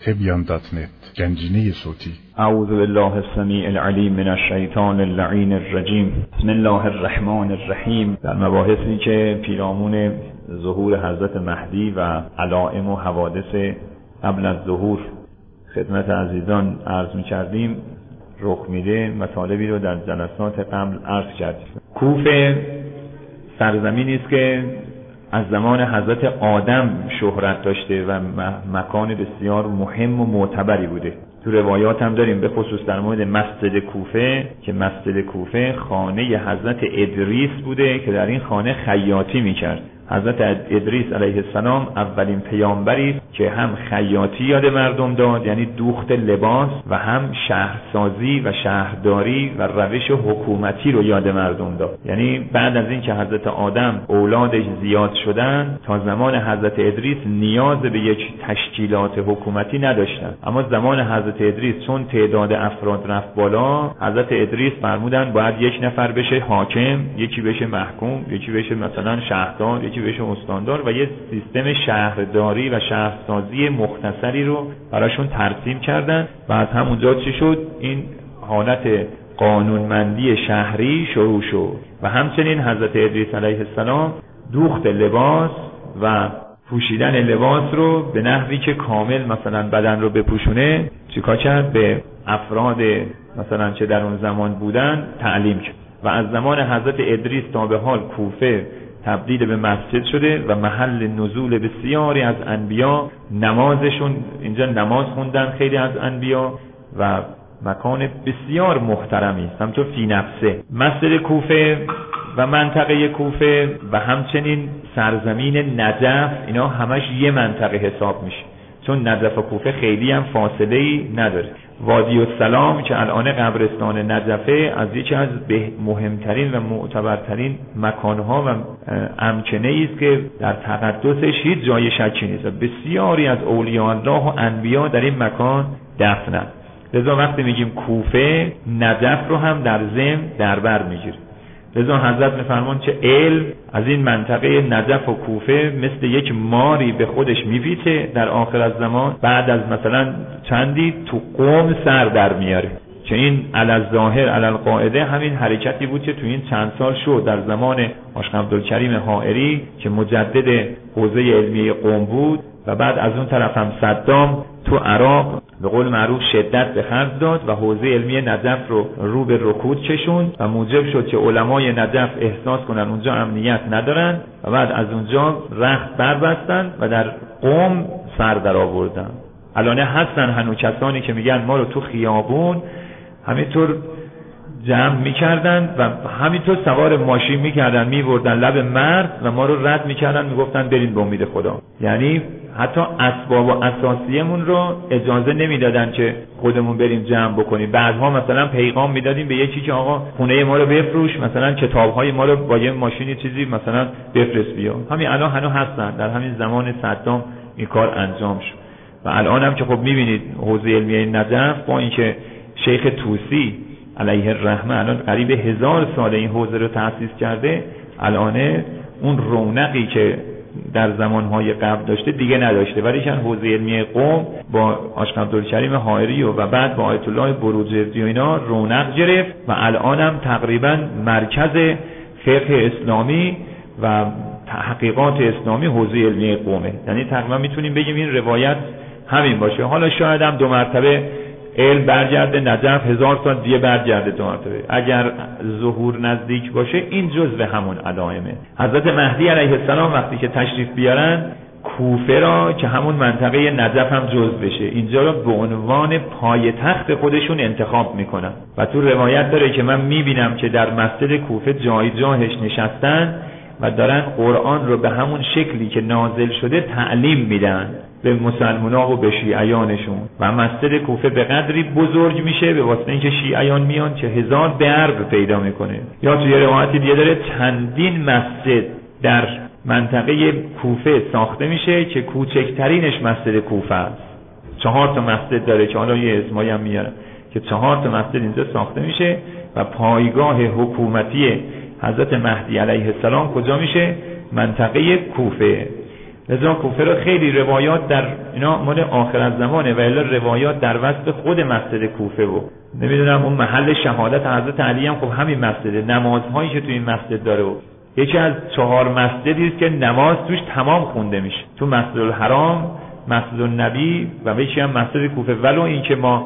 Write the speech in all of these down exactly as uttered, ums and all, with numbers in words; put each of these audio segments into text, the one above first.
تبیان دات نت گنجینه صوتی. اعوذ بالله السمیع العلیم من الشیطان اللعین الرجیم. بسم الله الرحمن الرحیم. در مباحثی که پیرامون ظهور حضرت مهدی و علائم و حوادث قبل از ظهور خدمت عزیزان عرض می‌کردیم رخ میده، مطالبی رو در جلسات قبل عرض کردیم. کوفه سرزمینی است که از زمان حضرت آدم شهرت داشته و مکان بسیار مهم و معتبری بوده. تو روایات هم داریم، به خصوص در مورد مسجد کوفه، که مسجد کوفه خانه حضرت ادریس بوده که در این خانه خیاطی میکرد. حضرت ادریس علیه السلام اولین پیامبری است که هم خیاطی یاد مردم داد، یعنی دوخت لباس، و هم شهرسازی و شهرداری و روش حکومتی رو یاد مردم داد. یعنی بعد از این که حضرت آدم اولادش زیاد شدن، تا زمان حضرت ادریس نیاز به یک تشکیلات حکومتی نداشتن، اما زمان حضرت ادریس چون تعداد افراد رفت بالا، حضرت ادریس فرمودن باید یک نفر بشه حاکم، یکی بشه محکوم، یکی بشه مثلا شهردار، یکی بشه استاندار، و یه سیستم شهرداری و شهرسازی مختصری رو براشون ترسیم کردن. و از همونجا چی شد؟ این حالت قانونمندی شهری شروع شد. و همچنین حضرت ادریس علیه السلام دوخت لباس و پوشیدن لباس رو به نحوی که کامل مثلا بدن رو بپوشونه چیکار کرد؟ به افراد مثلا چه در اون زمان بودن تعلیم کرد. و از زمان حضرت ادریس تا به حال کوفه تبدیل به مسجد شده و محل نزول بسیاری از انبیا، نمازشون اینجا نماز خوندن خیلی از انبیا، و مکان بسیار محترمی است همطور فی نفسه. مسجد کوفه و منطقه کوفه و همچنین سرزمین نجف، اینا همش یه منطقه حساب میشه، چون نجف و کوفه خیلی هم فاصله ای نداره. وادی السلام که الان قبرستان نجفه، از یکی از مهمترین و معتبرترین مکانها و امکنه است که در تقدسش هیچ جای شکی نیست. بسیاری از اولیاء الله و انبیا در این مکان دفنند. لذا وقتی میگیم کوفه، نجف رو هم در ضمن در بر میگیره. لذا حضرت میفرمان که علم از این منطقه نجف و کوفه مثل یک ماری به خودش میپیچه در آخر از زمان، بعد از مثلا چندی تو قوم سر در میاره. که این علی ظاهر علی القاعده همین حرکتی بود که تو این چند سال شد در زمان آقا عبدالکریم حائری که مجدد حوزه علمیه قم بود، و بعد از اون طرف هم صدام تو عراق به قول معروف شدت به خرج داد و حوزه علمی نجف رو رو به رکود کشوند و موجب شد که علمای نجف احساس کنن اونجا امنیت ندارن، و بعد از اونجا رخت بربستن و در قم سر در آوردن. الان هستن هنوز کسانی که میگن ما رو تو خیابون همینطور جمع میکردن و همینطور سوار ماشین میکردن میبردن لب مرز و ما رو رد میکردن، میگفتن برین به امید خدا. یعنی حتی اسباب و اساسیمون رو اجازه نمیدادن که خودمون بریم جمع بکنیم. بعدها مثلا پیغام میدادیم به یکی که آقا خونه ما رو بفروش، مثلا کتابهای ما رو با یه ماشینی چیزی مثلا بفرست بیا. همین الان هنوز هستن. در همین زمان صدام این کار انجام شد. و الان هم که خب میبینید حوزه علمیه نجف با اینکه شیخ طوسی علیه الرحمه الان قریب هزار سال این حوزه رو تأسیس کرده، الان اون رونقی که در زمانهای قبل داشته دیگه نداشته. ولی چند حوزه علمیه قم با آقا عبدالکریم حائری و بعد با آیت الله بروجردی و اینا رونق گرفت و الان هم تقریبا مرکز فقه اسلامی و تحقیقات اسلامی حوزه علمیه قمه. یعنی تقریبا میتونیم بگیم این روایت همین باشه. حالا شاید هم دو مرتبه علم برگرده نجف، هزار سال دیگه برگرده دو مرتبه. اگر ظهور نزدیک باشه این جزء همون علائمه. حضرت مهدی علیه السلام وقتی که تشریف بیارن کوفه را که همون منطقه نجف هم جزء بشه، اینجا را به عنوان پایتخت خودشون انتخاب میکنن. و تو روایت داره که من میبینم که در مسجد کوفه جای جاهش نشستن و دارن قرآن رو به همون شکلی که نازل شده تعلیم میدن به مسلمان‌ها و به شیعیانشون. و مسجد کوفه به قدری بزرگ میشه به واسطه اینکه شیعیان میان که هزار درب پیدا میکنه. یا توی روایتی دیگه داره چندین مسجد در منطقه کوفه ساخته میشه که کوچکترینش مسجد کوفه است. چهار تا مسجد داره که حالا یه اسمایی هم میارن که چهار تا مسجد اینجا ساخته میشه. و پایگاه حکومتی حضرت مهدی علیه السلام کجا میشه؟ منطقه کوفه. لذا کوفه رو خیلی روایات در اینا مال آخر از زمانه و الا روایات در وصف خود مسجد کوفه بود. نمیدونم اون محل شهادت حضرت علی هم خب همین مسجده، نمازهایی که تو این مسجد داره و یکی از چهار مسجدی است که نماز توش تمام خونده میشه، تو مسجد الحرام، مسجد النبی و یکی هم مسجد کوفه. ولو اینکه ما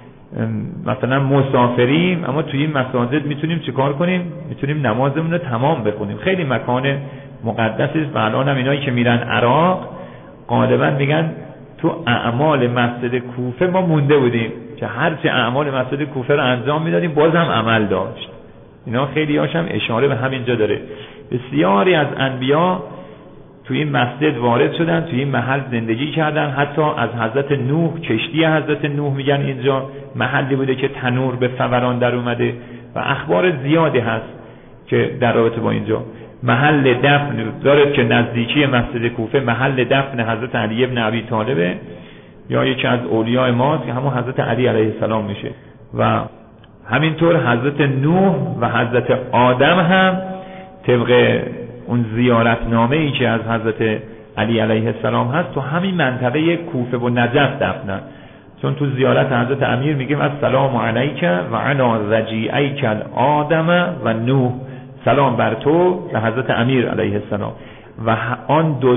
مثلا مسافریم اما توی این مساجد میتونیم چیکار کنیم؟ میتونیم نمازمون رو تمام بخونیم. خیلی مکان مقدسی است و الان هم اینایی که میرن عراق غالبا میگن تو اعمال مسجد کوفه ما مونده بودیم که هرچی اعمال مسجد کوفه رو انجام میدادیم بازم عمل داشت. اینا خیلی هاشم اشاره به همینجا داره. بسیاری از انبیا توی این مسجد وارد شدن، توی این محل زندگی کردن. حتی از حضرت نوح، کشتی حضرت نوح میگن اینجا محلی بوده که تنور به فوران در اومده و اخبار زیادی هست که در رابطه با اینجا. محل دفن داره که نزدیکی مسجد کوفه محل دفن حضرت علی ابن ابی طالبه یا یکی از اولیاء ماست که همون حضرت علی علیه السلام میشه. و همینطور حضرت نوح و حضرت آدم هم طبق اون زیارتنامه ای که از حضرت علی علیه السلام هست تو همین منطقه کوفه و نجف دفنن. چون تو زیارت حضرت امیر میگیم السلام علیک و علی رجیعیک آدم و نوح، سلام بر تو و حضرت امیر علیه السلام و آن دو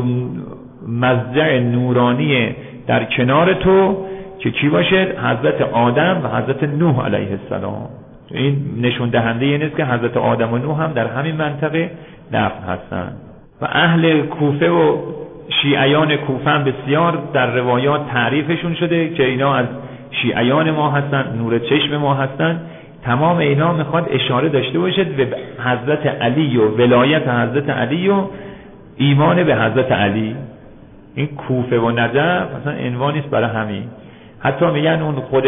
مضجع نورانی در کنار تو که کی باشه؟ حضرت آدم و حضرت نوح علیه السلام. این نشون دهنده این است که حضرت آدم و نوح هم در همین منطقه دفن هستند. و اهل کوفه و شیعیان کوفه هم بسیار در روایات تعریفشون شده که اینا از شیعیان ما هستند، نور چشم ما هستند. تمام اینا میخواد اشاره داشته باشد به حضرت علی و ولایت حضرت علی و ایمان به حضرت علی. این کوفه و نجف مثلا عنوانی است برای همین. حتی میگن اون خود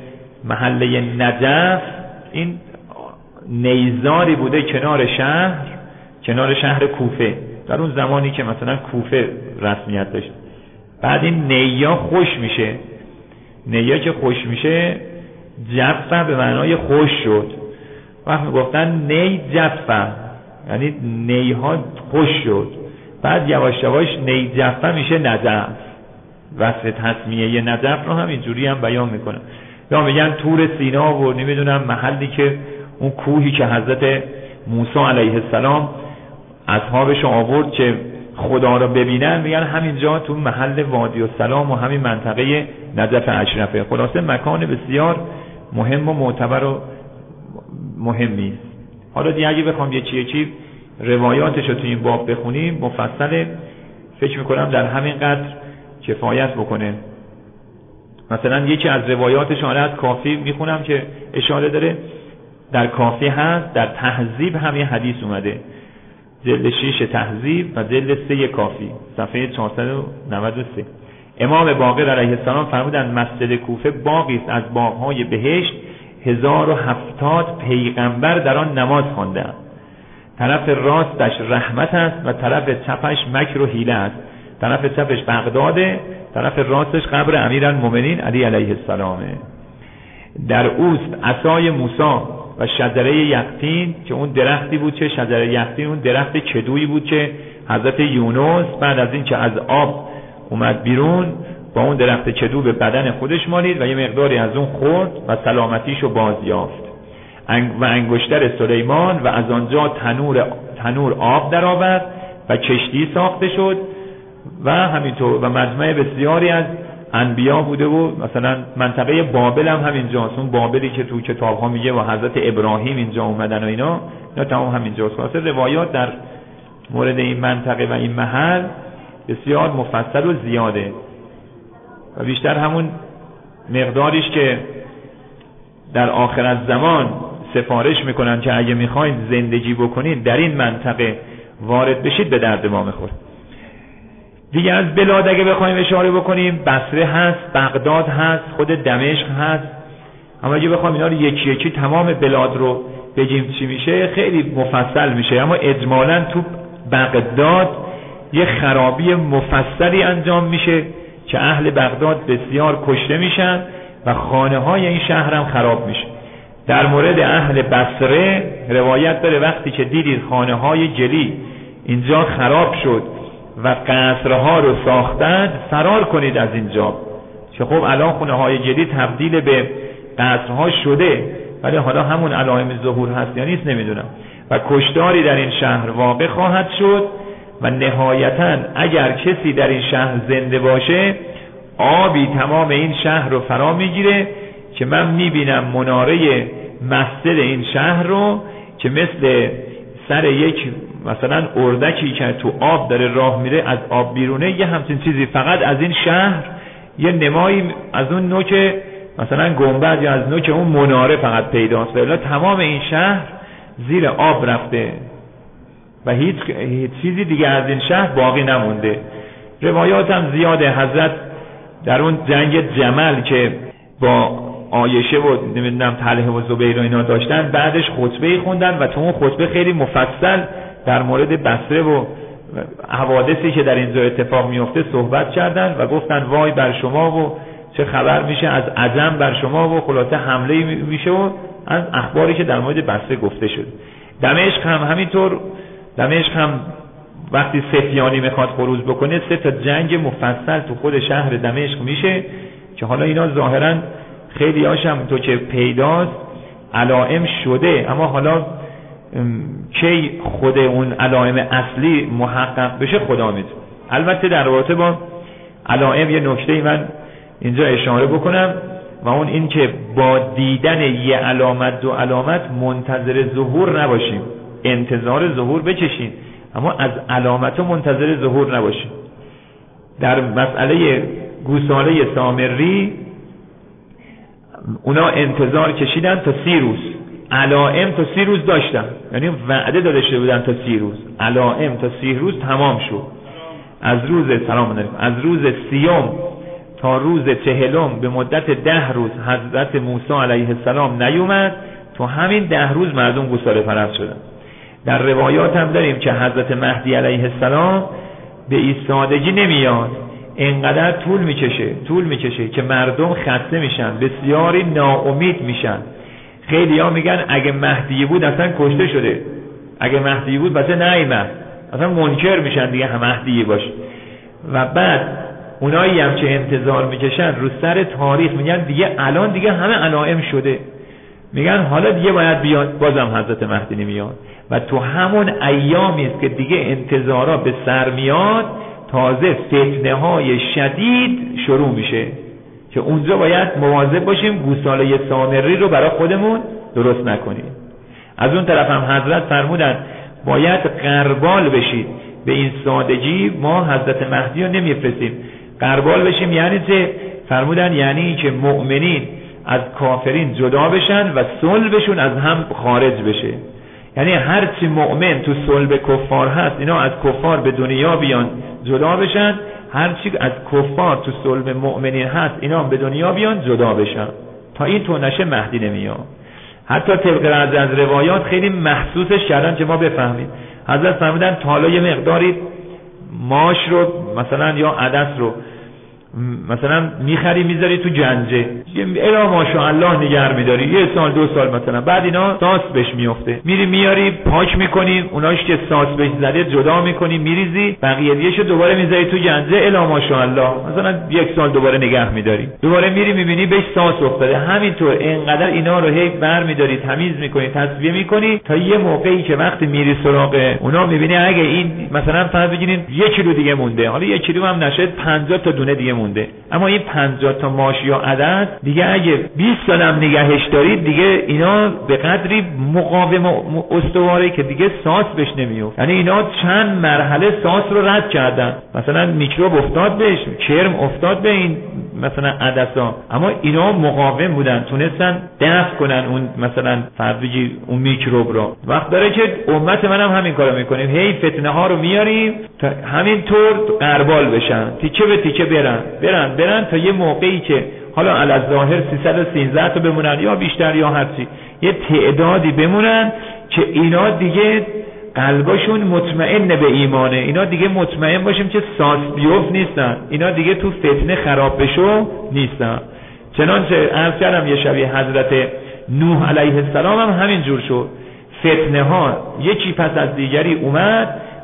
محله نجف این نیزاری بوده کنار شهر، کنار شهر کوفه در اون زمانی که مثلا کوفه رسمیت داشت. بعد این نیا خوش میشه، نیا که خوش میشه جفه به معنای خوش شد. وقت میگفتن نی جفه یعنی نیها خوش شد. بعد یواش یواش نی جفه میشه نجف. وصف تسمیه نجف رو هم اینجوری هم بیان میکنن. یا میگن طور سینا و نمیدونم محلی که اون کوهی که حضرت موسی علیه السلام اصحابش آورد که خدا رو ببینن، میگن همینجا تو محل وادی السلام و همین منطقه نجف اشرفه. خلاصه مکان بسیار مهم و معتبر و مهمی است. حالا دیگه اگه بخوام یه چی چی روایاتش رو تو این باب بخونیم مفصل، فکر میکنم در همین قدر کفایت بکنه. مثلا یکی از روایاتش از کافی میخونم که اشاره داره، در کافی هست، در تهذیب هم یه حدیث اومده، جلد شش تهذیب و جلد سه کافی صفحه چهارصد و نود و سه. امام باقر علیه السلام فرمودند مسجد کوفه باغی است از باغ‌های بهشت، هزار و هفتاد پیغمبر در آن نماز خواندند. طرف راستش رحمت است و طرف چپش مکر و حیله است. طرف چپش بغداده، طرف راستش قبر امیرالمومنین علی علیه السلامه. در اوست عصای موسی و شجره یقطین که اون درختی بود که شجره یقطین اون درخت کدویی بود که حضرت یونس بعد از این که از آب اومد بیرون با اون درخت کدو به بدن خودش مالید و یه مقداری از اون خورد و سلامتیشو باز یافت. و انگشتر سلیمان و از آنجا تنور تنور آب در آورد و کشتی ساخته شد و همینطور. و مجمع بسیاری از انبیا بوده و مثلا منطقه بابل هم همینجاست، اون بابلی که تو کتاب ها میگه و حضرت ابراهیم اینجا اومدن و اینا، اینا تمام همینجاست. واسه روایات در مورد این منطقه و این محل بسیار مفصل و زیاده و بیشتر همون مقداریش که در آخر از زمان سفارش میکنن که اگه میخواید زندگی بکنید در این منطقه وارد بشید به درد ما میخوره. دیگه از بلاد اگه بخوایم اشاره بکنیم بصره هست، بغداد هست، خود دمشق هست. اما اگه بخوایم اینا رو یکی یکی تمام بلاد رو بگیم چی میشه خیلی مفصل میشه. اما اجمالاً تو بغداد یه خرابی مفصلی انجام میشه که اهل بغداد بسیار کشته میشن و خانه های این شهر هم خراب میشه. در مورد اهل بصره روایت داره وقتی که دیدید خانه های جلی اینجا خراب شد و قصرها رو ساختند فرار کنید از اینجا. که خب الان خونه های جدید تبدیل به قصرها شده، ولی حالا همون علائم ظهور هست یا نیست نمیدونم. و کشتاری در این شهر واقع خواهد شد و نهایتاً اگر کسی در این شهر زنده باشه آبی تمام این شهر رو فرا میگیره که من میبینم مناره مسجد این شهر رو که مثل سر یک مثلا اردکی که تو آب داره راه میره از آب بیرونه، یه همچین چیزی فقط از این شهر یه نمایی از اون نوک مثلا گنبد یا از نوک اون مناره فقط پیداست، ولی تمام این شهر زیر آب رفته و هیچ, هیچ چیزی دیگه از این شهر باقی نمونده. روایات هم زیاده. حضرت در اون جنگ جمل که با عایشه و نمیدونم طلحه و زبیر و اینا داشتن، بعدش خطبه خوندن و تو اون خطبه خیلی مفصل در مورد بصره و حوادثی که در اینجا اتفاق میفته صحبت کردن و گفتن وای بر شما و چه خبر میشه از عجم بر شما و خلاصه حمله میشه و از اخباری که در مورد بصره گفته شد. دمشق هم همینطور. دمشق هم وقتی سفیانی میخواد خروج بکنه سه تا جنگ مفصل تو خود شهر دمشق میشه که حالا اینا ظاهرا خیلی هاشم تو که پیداست علائم شده، اما حالا کی خود اون علائم اصلی محقق بشه خدا میدونه. البته در رابطه با علائم یه نکته من اینجا اشاره بکنم و اون این که با دیدن یه علامت دو علامت منتظر ظهور نباشیم، انتظار ظهور بچشیم اما از علامت منتظر ظهور نباشیم. در مسئله گوساله سامری اونا انتظار کشیدن تا سی روز، علائم تا سی روز داشتن، یعنی وعده داده شده بودن تا سی روز، علائم تا سی روز تمام شد. از روز سلام علیکم از روز سیوم تا روز چهلم به مدت ده روز حضرت موسی علیه السلام نیومد، تو همین ده روز مردم گوساله پرست شدن. در روایات هم داریم که حضرت مهدی علیه السلام به ایستادگی نمیاد، اینقدر طول میکشه طول میکشه که مردم خسته میشن، بسیاری ناامید میشن. خیلی ها میگن اگه مهدی بود اصلا کشته شده، اگه مهدی بود بسه نایمد، اصلا منکر میشن دیگه هم مهدی باشه. و بعد اونایی هم که انتظار میکشن رو سر تاریخ میگن دیگه الان دیگه همه علائم شده، میگن حالا دیگه باید بیاد، بازم حضرت مهدی نمیاد. و تو همون ایامی است که دیگه انتظارا به سر میاد تازه فتنه های شدید شروع میشه که اونجا باید مواظب باشیم گوساله سامری رو برای خودمون درست نکنیم. از اون طرف هم حضرت فرمودن باید قربال بشید. به این سادگی ما حضرت مهدی رو نمیفرستیم. قربال بشیم یعنی چه؟ فرمودن یعنی که مؤمنین از کافرین جدا بشن و صلبشون از هم خارج بشه. یعنی هر چی مؤمن تو صلب کفار هست اینا از کفار به دنیا بیان جدا بشن، هر چی از کفار تو صلب مؤمنین هست اینا به دنیا بیان جدا بشن. تا این تو نشه مهدی نمیاد. حتی طبق از روایات خیلی محسوسش کردن که ما بفهمیم. حضرت فرمودن تا حالا یه مقداری ماش رو مثلا یا عدس رو مثلا میخری میذاری تو جنجه، الا ماشاءالله نگه میداری یه سال دو سال مثلا، بعد اینا ساس بهش میفته، میری میاری پاک میکنی، اوناش که ساس بهش زده جدا میکنی میریزی، بقیه دیشو دوباره میذاری تو جنجه، الا ماشاءالله مثلا یک سال دوباره نگه میداری، دوباره میری میبینی بهش ساس افتاده. همینطور اینقدر اینا رو هی بر میداری تمیز میکنی تصفیه میکنی تا یه موقعی که وقتی میری سراغ اونا میبینی اگه این مثلا فرض بگیرین یک کیلو دیگه مونده، حالا یک کیلو هم نشه پنجاه تا دونه دیگه مونده، اما این پنجاه تا ماش یا عدد دیگه اگه بیست سال هم نگهش دارید دیگه اینا به قدری مقاوم و استواره که دیگه ساس بهش نمیفته. یعنی اینا چند مرحله ساس رو رد کردن، مثلا میکروب افتاد بهش، کرم افتاد به این مثلا عدسا، اما اینا مقاوم بودن، تونستن دفع کنن اون مثلا فرضی اون میکروب رو. وقت داره که امت منم هم همین کارو میکنیم، هی فتنه ها رو میاریم تا همینطور قربال بشن، تیکه به تیکه برن برن برن تا یه موقعی که حالا علی ظاهر سیصد و سیزده تا بمونن یا بیشتر یا هرچی، یه تعدادی بمونن که اینا دیگه قلبشون مطمئن به ایمانه، اینا دیگه مطمئن باشیم که ساس بیوف نیستن، اینا دیگه تو فتنه خراب بشو نیستن. چنانچه عرض کردم یه شبیه حضرت نوح علیه السلام هم همین جور شد، فتنه ها یکی پس از دیگری اومد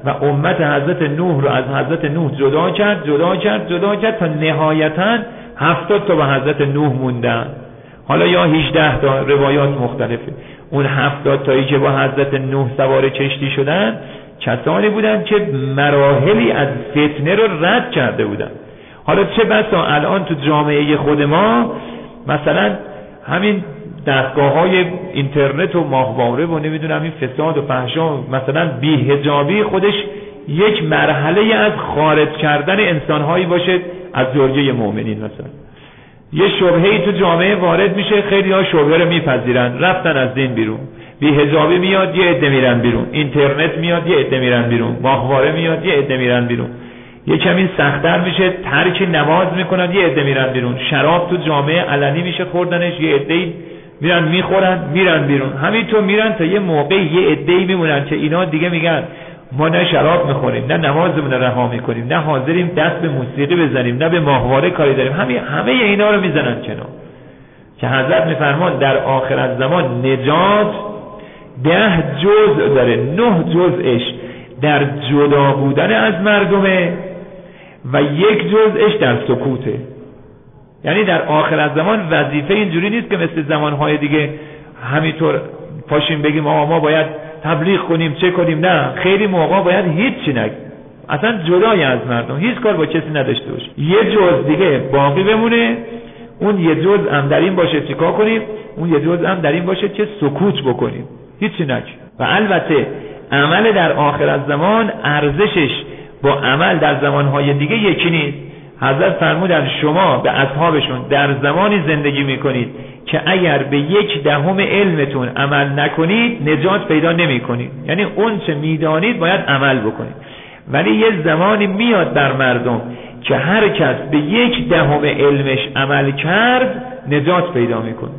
و امت حضرت نوح رو از حضرت نوح جدا کرد جدا کرد جدا کرد تا نهایتاً هفتاد تا به حضرت نوح موندن. حالا یا هجده تا، روایات مختلفه. اون هفتاد تایی که با حضرت نوح سوار کشتی شدن کسانی بودن که مراحلی از فتنه رو رد کرده بودن. حالا چه بسا الان تو جامعه خود ما مثلا همین دستگاه های اینترنت و ماهواره و نمیدونم این فساد و فحشا، مثلا بی‌حجابی خودش یک مرحله از خارج کردن انسانهایی باشه از زوجه مؤمنین. مثلا یه شبهه‌ای تو جامعه وارد میشه، خیلی ها شبهه رو میپذیرن، رفتن از دین بیرون. بی‌حجابی میاد، یه عده میرن بیرون. اینترنت میاد، یه عده میرن بیرون. ماهواره میاد، یه عده میرن بیرون. یه کمی سخت‌تر میشه، ترک نماز میکنن، یه عده میرن بیرون. شراب تو جامعه علنی میشه خوردنش، یه عده‌ای میرن میخورن میرن بیرون. همینطور میرن تا یه موقعی یه عده‌ای میمونن که اینا دیگه میگن ما نه شراب میخوریم، نه نمازمون رها میکنیم، نه حاضریم دست به موسیقی بزنیم، نه به ماهواره کاری داریم. همه همه اینا رو میزنن کنار. که حضرت میفرمان در آخر از زمان نجات ده جزء داره، نه جزءش در جدا بودن از مردمه و یک جزءش در سکوته. یعنی در آخر از زمان وظیفه اینجوری نیست که مثل زمانهای دیگه همینطور پاشیم بگیم آقا ما باید تبلیغ کنیم چه کنیم. نه، خیلی موقع باید هیچی نگیم، اصلا جدای از مردم، هیچ کار با کسی نداشته باشه. یه جزء دیگه باقی بمونه، اون یه جزء هم در این باشه چیکار کنیم، اون یه جزء هم در این باشه که سکوت بکنیم، هیچی نگیم. و البته عمل در آخر از زمان ارزشش با عمل در زمانهای دیگه یکی نیست. حضرت فرمودن شما به اصحابشون در زمانی زندگی میکنید که اگر به یک دهم علمتون عمل نکنید نجات پیدا نمی کنید. یعنی اون چه میدانید باید عمل بکنید. ولی یه زمانی میاد در مردم که هر کس به یک دهم علمش عمل کرد نجات پیدا میکنه.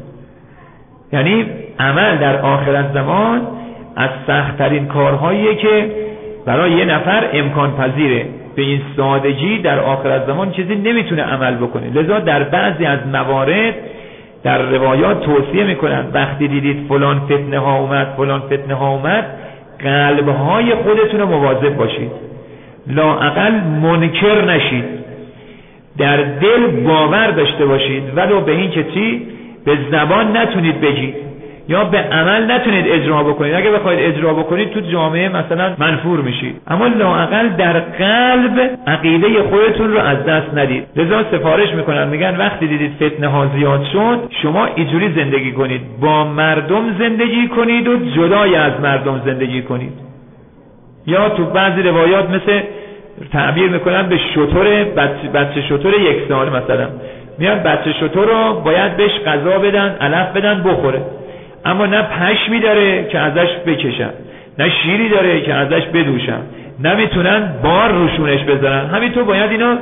یعنی عمل در آخر از زمان از سخت‌ترین کارهاییه که برای یه نفر امکان پذیره. به این سادگی در آخر از زمان چیزی نمیتونه عمل بکنه. لذا در بعضی از موارد در روایات توصیه میکنن وقتی دیدید فلان فتنه ها اومد فلان فتنه ها اومد قلبهای خودتون رو مواظب باشید، لااقل منکر نشید، در دل باور داشته باشید ولو به این که چی به زبان نتونید بگید یا به عمل نتونید اجرا بکنید. اگه بخواید اجرا بکنید تو جامعه مثلا منفور میشید، اما لااقل در قلب عقیده خودتون رو از دست ندید. لذا سفارش میکنن، میگن وقتی دیدید فتنه ها زیاد شد شما اینجوری زندگی کنید، با مردم زندگی کنید و جدای از مردم زندگی کنید. یا تو بعضی روایات مثل تعبیر میکنن به شتر بچه, بچه شتر یک سال مثلا، میان بچه شتر رو باید بهش غذا بدن، علف بدن بخوره، اما نه پشمی داره که ازش بکشن، نه شیری داره که ازش بدوشن، نمیتونن بار روشونش بذارن، همینطور باید اینا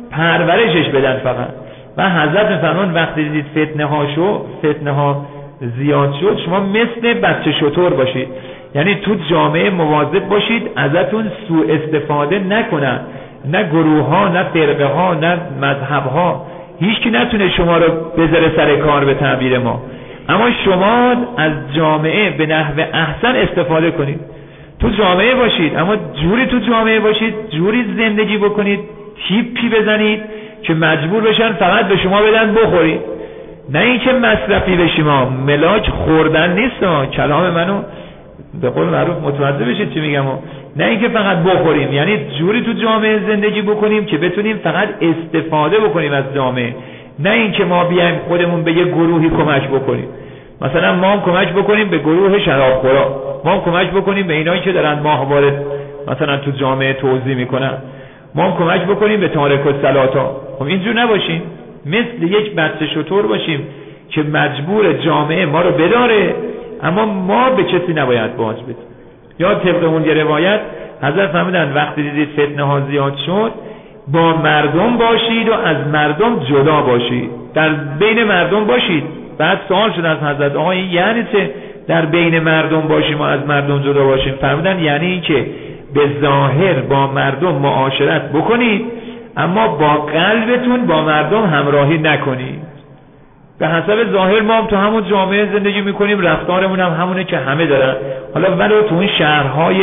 پرورشش بدن فقط. و حضرت میفرمان وقتی دیدید فتنه ها شو فتنه ها زیاد شد شما مثل بچه شتر باشید. یعنی تو جامعه مواظب باشید ازتون سوء استفاده نکنن، نه گروه ها، نه فرقه ها، نه مذهب ها، هیچ کی نتونه شما رو بذاره سر کار به تعبیر ما، اما شما از جامعه به نحو احسن استفاده کنید. تو جامعه باشید اما جوری تو جامعه باشید، جوری زندگی بکنید، تیپی بزنید که مجبور بشن فقط به شما بدن بخورید، نه اینکه مصرفی بشیم. ما ملاک خوردن نیست ها. کلام منو به قول معروف متوجه بشید چی میگم ها. نه اینکه فقط بخوریم، یعنی جوری تو جامعه زندگی بکنیم که بتونیم فقط استفاده بکنیم از جامعه، نه اینکه ما بیایم خودمون به یه گروهی کمک بکنیم. مثلا ما هم کمک بکنیم به گروه شرابخورا، ما هم کمک بکنیم به اینایی که دارن ماهواره مثلا تو جامعه توزیع میکنن، ما هم کمک بکنیم به تارک الصلاتا. خب اینجور نباشیم، مثل یک بچه شتر باشیم که مجبور جامعه ما رو بداره اما ما به کسی نباید باج بدیم. یا طبق اون یه روایت حضرت فرمودن وقتی دیدید فتنه ها زیاد شد با مردم باشید و از مردم جدا باشید، در بین مردم باشید. بعد سوال شد از حضرت آقا این یعنی چه در بین مردم باشیم و از مردم جدا باشیم؟ فرمودن یعنی این که به ظاهر با مردم معاشرت بکنید اما با قلبتون با مردم همراهی نکنید. به حسب ظاهر ما هم تو همون جامعه زندگی میکنیم، رفتارمون هم همونه که همه دارن، حالا ولو تو این شهرهای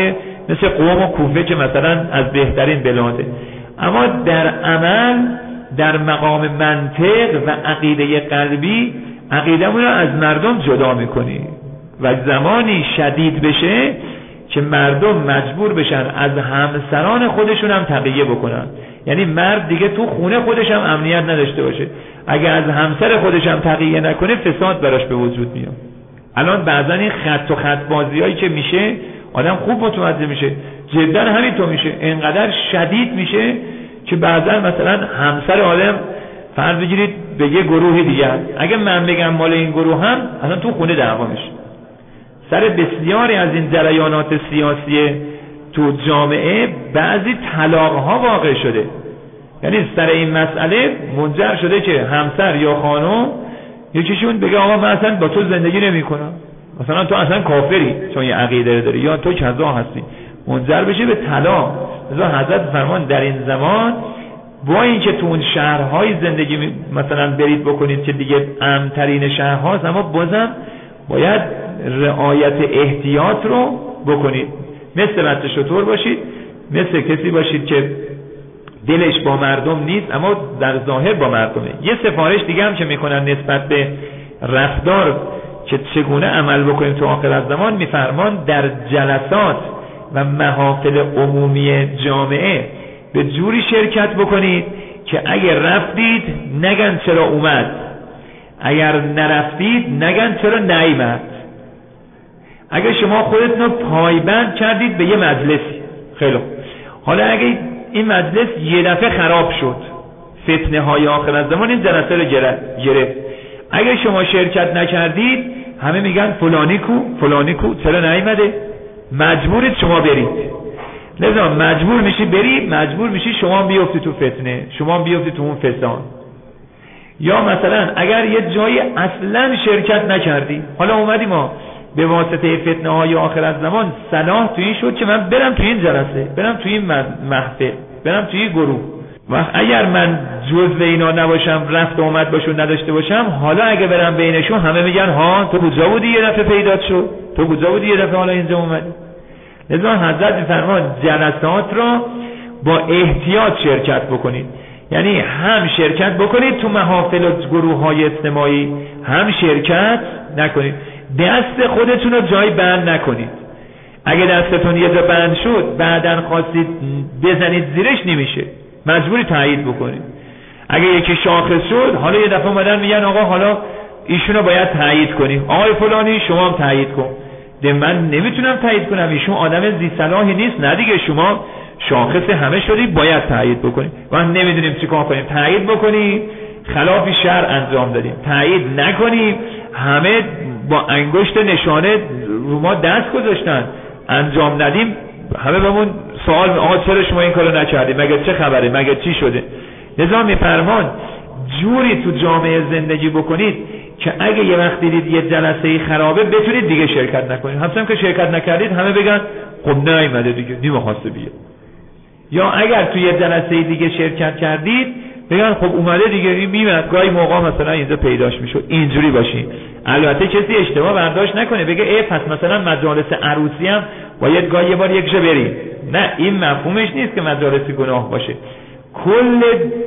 مثل قم و کوفه که مثلا از بهترین بلاده، اما در عمل در مقام منطق و عقیده قلبی عقیدمون رو از مردم جدا میکنی و زمانی شدید بشه که مردم مجبور بشن از همسران خودشون هم تقیه بکنن. یعنی مرد دیگه تو خونه خودش هم امنیت نداشته باشه، اگه از همسر خودش هم تقیه نکنه فساد براش به وجود میاد. الان بعضا این خط و خط بازی هایی که میشه آدم خوب متوجه میشه، جدا همینطور میشه، اینقدر شدید میشه که بعضا مثلا همسر آدم فرض بگیرید به یه گروه دیگه، اگه من بگم مال این گروه هم اصلا تو خونه دعوا میشه. سر بسیاری از این جریانات سیاسی تو جامعه بعضی طلاق ها واقع شده، یعنی سر این مسئله منجر شده که همسر یا خانم یکیشون بگه آقا من اصلا با تو زندگی نمی کنم، مثلا تو اصلا کافری چون یه عقیده داری، یا تو کذا هستی، منجر بشه به طلاق. مثلا حضرت فرمان در این زمان با اینکه تو اون شهرهای زندگی مثلا برید بکنید که دیگه امن‌ترین شهرهاست، اما بازم باید رعایت احتیاط رو بکنید. مثل بچه شطور باشید، مثل کسی باشید که دلش با مردم نیست اما در ظاهر با مردمه. یه سفارش دیگه هم که میکنن نسبت به رفتار که چگونه عمل بکنیم تو آخر از زمان، میفرمان در جلسات و محافل عمومی جامعه به جوری شرکت بکنید که اگر رفتید نگن چرا اومد، اگر نرفتید نگن چرا نیامد. اگر شما خودتون رو پایبند کردید به یه مجلسی، خیلی خوب، حالا اگه این مجلس یه دفعه خراب شد، فتنه های آخر از زمان این جلسه رو گرفت، اگر شما شرکت نکردید همه میگن فلانی کو فلانی کو چرا نیامده، مجبورید شما برید. لذا مجبور میشی بری، مجبور میشی شما بیفتی تو فتنه، شما بیفتی تو اون فساد. یا مثلا اگر یه جایی اصلا شرکت نکردی، حالا اومدی ما به واسطه فتنه های آخر از زمان صلاح تو این شد که من برم تو این جلسه، برم تو این محفل، برم تو این گروه، و اگر من جزء اینا نباشم، رفت و آمد باشون نداشته باشم، حالا اگه برم بینشون همه میگن ها تو کجا بودی یه دفعه پیدات شد، تو کجا بودی یه دفعه حالا اینجا اومدی. لذا حضرت میفرمان جلسات را با احتیاط شرکت بکنید، یعنی هم شرکت بکنید تو محافل و گروه های اجتماعی، هم شرکت نکنید. دست خودتون رو جای بند نکنید. اگه دستتون یه جا بند شد بعدن خواستید بزنید زیرش نمیشه، مجبوری تایید بکنید. اگه یکی شاخص شد، حالا یه دفعه اومدن میگن آقا حالا ایشونو باید تایید کنیم، آقای فلانی شما هم تایید کن. ده من نمیتونم تایید کنم، ایشون آدم ذی صلاحی نیست، نه دیگه شما شاخص همه شدی باید تایید بکنیم. ما نمیدونیم چیکار کنیم، تایید بکنیم خلاف شرع انجام دادیم، تایید نکنیم همه با انگشت نشانه رو ما دست گذاشتن انجام ندیم، همه بهمون سوال آقا چرا شما این کارو نکردید، مگه چه خبره، مگه چی شده. لذا میفرمان جوری تو جامعه زندگی بکنید که اگه یه وقت دیدید یه جلسه خرابه بتونید دیگه شرکت نکنید، همچنان که شرکت نکردید همه بگن خب نیومده دیگه نمیخواسته بیاد. یا اگر توی یه جلسه دیگه شرکت کردید بگن خب اومده دیگه این میاد، گاهی موقع مثلا اینجا پیداش میشد. اینجوری باشین. البته کسی اشتباه برداشت نکنه بگه ای پس مثلا مجالس عروسی هم باید گاهی یه بار یک جا بریم، نه این مفهومش نیست که مجالس گناه باشه. کل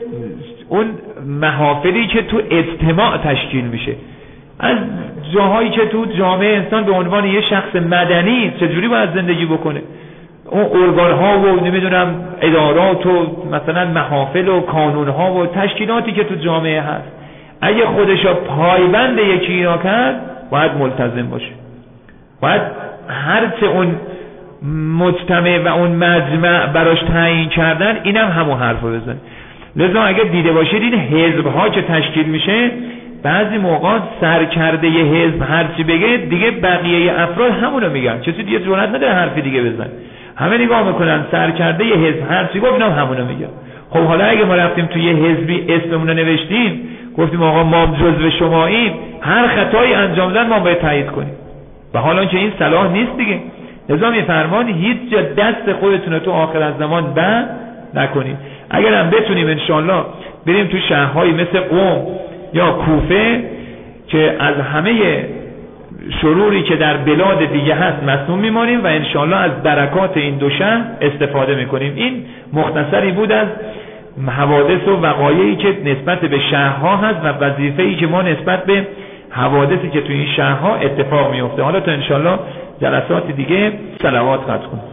اون محافلی که تو اجتماع تشکیل میشه، از جاهایی که تو جامعه انسان به عنوان یه شخص مدنی چجوری باید زندگی بکنه، اون ارگان ها و نمیدونم ادارات و مثلا محافل و کانون ها و تشکیلاتی که تو جامعه هست، اگه خودشو پایبند یکی اینا کرد باید ملتزم باشه، باید هرچه اون مجتمع و اون مجمع براش تعیین کردن اینم هم همون حرفو بزن. لذا اگه دیده باشید این حزب ها که تشکیل میشه بعضی موقع سرکرده یه حزب هرچی بگه دیگه بقیه افراد همونو میگن، کسی دیگه جرئت نداره حرفی دیگه بزن، همه نگاه میکنن سرکرده یه حزب هرچی گفت اینم همونو میگن. خب حالا اگه ما رفتیم توی یه حزبی اسممون رو نوشتیم گفتیم آقا ما جزو شماییم، هر خطایی انجام دادن ما باید تایید کنیم، و حالا که این صلاح نیست دیگه. لذا میفرمان هیچ جا دست خودتون رو تو آخر از زمان بند نکنید. اگر هم بتونیم انشالله بریم تو شهرهایی مثل قم یا کوفه که از همه شروری که در بلاد دیگه هست مصون میمانیم و انشاءالله از برکات این دو شهر استفاده میکنیم. این مختصری بود از حوادث و وقایعی که نسبت به شهرها هست و وظیفه‌ای که ما نسبت به حوادثی که توی این شهرها اتفاق میفته. حالا تا انشاءالله جلسات دیگه صلوات ختم کنیم.